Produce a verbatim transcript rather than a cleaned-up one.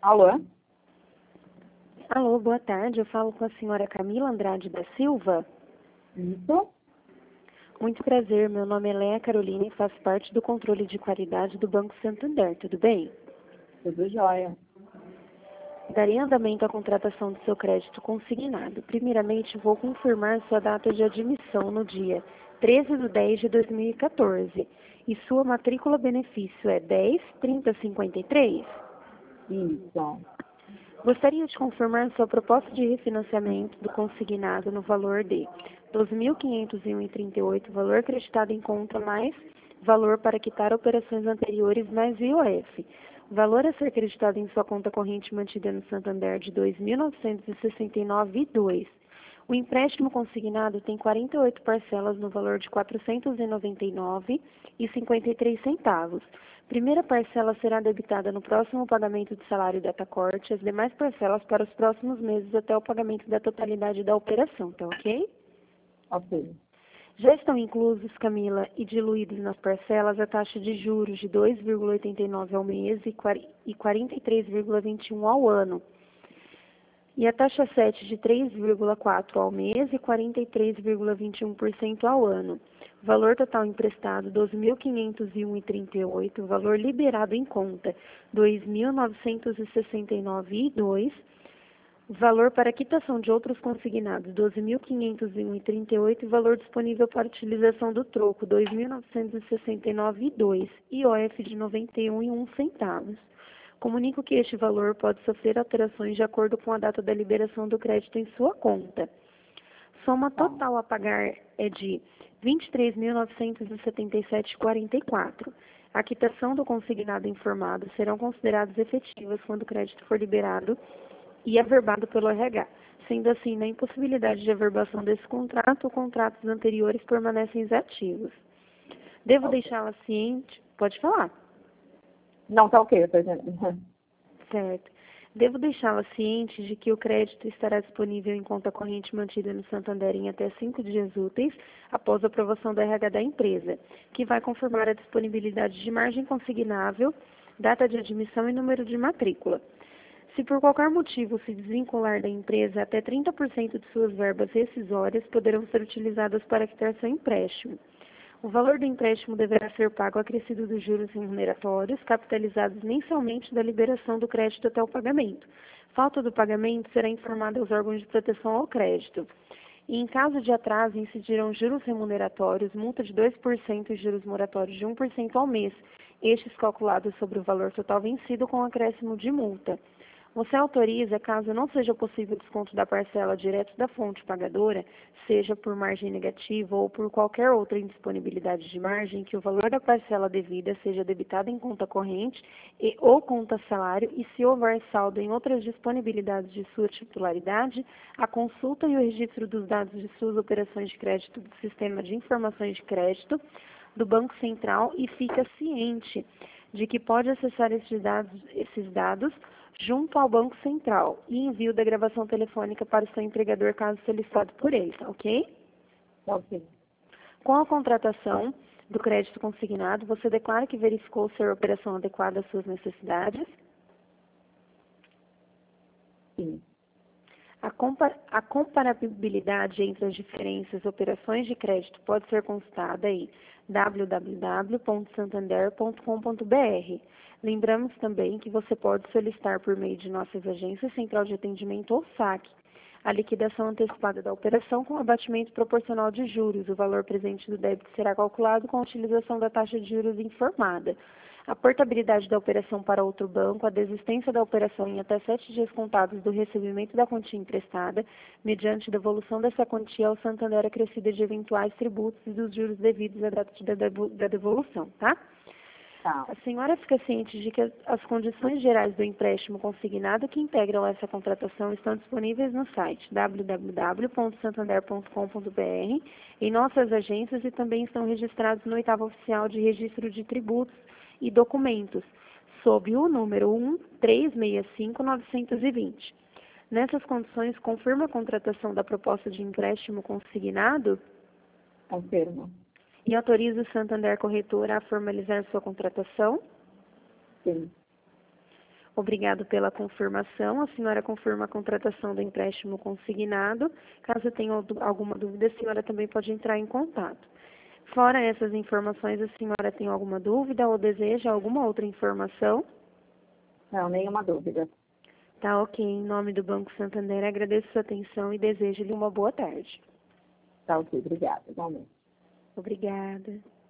Alô? Alô, boa tarde. Eu falo com a senhora Camila Andrade da Silva. Isso? Muito prazer. Meu nome é Léa Carolina e faço parte do controle de qualidade do Banco Santander. Tudo bem? Tudo jóia. Darei andamento à contratação do seu crédito consignado. Primeiramente, vou confirmar sua data de admissão no dia treze de dez de dois mil e quatorze. E sua matrícula benefício é dez trinta cinquenta e três? Isso. Gostaria de confirmar sua proposta de refinanciamento do consignado no valor de doze mil quinhentos e um vírgula trinta e oito, valor acreditado em conta mais valor para quitar operações anteriores mais I O F. Valor a ser acreditado em sua conta corrente mantida no Santander de dois mil novecentos e sessenta e nove vírgula dois. O empréstimo consignado tem quarenta e oito parcelas no valor de quatrocentos e noventa e nove reais e cinquenta e três centavos. Primeira parcela será debitada no próximo pagamento de salário e data-corte, as demais parcelas para os próximos meses até o pagamento da totalidade da operação, tá ok? Ok. Já estão inclusos, Camila, e diluídos nas parcelas a taxa de juros de dois vírgula oitenta e nove ao mês e quarenta e três vírgula vinte e um ao ano. E a taxa sete de três vírgula quatro ao mês e quarenta e três vírgula vinte e um por cento ao ano. Valor total emprestado doze mil quinhentos e um vírgula trinta e oito, valor liberado em conta dois mil novecentos e sessenta e nove vírgula dois, valor para quitação de outros consignados doze mil quinhentos e um vírgula trinta e oito, valor disponível para utilização do troco dois mil novecentos e sessenta e nove vírgula dois, I O F de noventa e um vírgula um centavos. Comunico que este valor pode sofrer alterações de acordo com a data da liberação do crédito em sua conta. Soma total a pagar é de vinte e três mil novecentos e setenta e sete vírgula quarenta e quatro. A quitação do consignado informado serão consideradas efetivas quando o crédito for liberado e averbado pelo R H. Sendo assim, na impossibilidade de averbação desse contrato, os contratos anteriores permanecem ativos. Devo Ok. deixá-la ciente... Pode falar. Não, tá ok, eu tô entendendo. Certo. Devo deixá-la ciente de que o crédito estará disponível em conta corrente mantida no Santander em até cinco dias úteis após a aprovação do R H da empresa, que vai confirmar a disponibilidade de margem consignável, data de admissão e número de matrícula. Se por qualquer motivo se desvincular da empresa, até trinta por cento de suas verbas rescisórias poderão ser utilizadas para quitar seu empréstimo. O valor do empréstimo deverá ser pago acrescido dos juros remuneratórios, capitalizados mensalmente da liberação do crédito até o pagamento. Falta do pagamento será informada aos órgãos de proteção ao crédito. E, em caso de atraso, incidirão juros remuneratórios, multa de dois por cento e juros moratórios de um por cento ao mês, estes calculados sobre o valor total vencido com acréscimo de multa. Você autoriza, caso não seja possível desconto da parcela direto da fonte pagadora, seja por margem negativa ou por qualquer outra indisponibilidade de margem, que o valor da parcela devida seja debitado em conta corrente e ou conta salário e, se houver saldo em outras disponibilidades de sua titularidade, a consulta e o registro dos dados de suas operações de crédito do Sistema de Informações de Crédito do Banco Central e fica ciente de que pode acessar esses dados, esses dados junto ao Banco Central e envio da gravação telefônica para o seu empregador caso solicitado por ele, tá ok? Ok. Com a contratação do crédito consignado, você declara que verificou ser a operação adequada às suas necessidades? Sim. A, compar a comparabilidade entre as diferentes operações de crédito pode ser consultada em w w w ponto santander ponto com ponto b r. Lembramos também que você pode solicitar por meio de nossas agências Central de Atendimento ou saque a liquidação antecipada da operação com abatimento proporcional de juros. O valor presente do débito será calculado com a utilização da taxa de juros informada. A portabilidade da operação para outro banco, a desistência da operação em até sete dias contados do recebimento da quantia emprestada, mediante devolução dessa quantia ao Santander acrescida de eventuais tributos e dos juros devidos à data da devolução, tá? Tá. A senhora fica ciente de que as condições gerais do empréstimo consignado que integram essa contratação estão disponíveis no site w w w ponto santander ponto com ponto b r, em nossas agências, e também estão registrados no oitavo oficial de registro de tributos e documentos, sob o número um três seis cinco nove dois zero. Nessas condições, confirma a contratação da proposta de empréstimo consignado Confirmo. e autoriza o Santander Corretora a formalizar sua contratação? Sim. Obrigado pela confirmação. A senhora confirma a contratação do empréstimo consignado. Caso tenha alguma dúvida, a senhora também pode entrar em contato. Fora essas informações, a senhora tem alguma dúvida ou deseja alguma outra informação? Não, nenhuma dúvida. Tá ok. Em nome do Banco Santander, agradeço sua atenção e desejo-lhe uma boa tarde. Tá ok, obrigada, igualmente. Obrigada.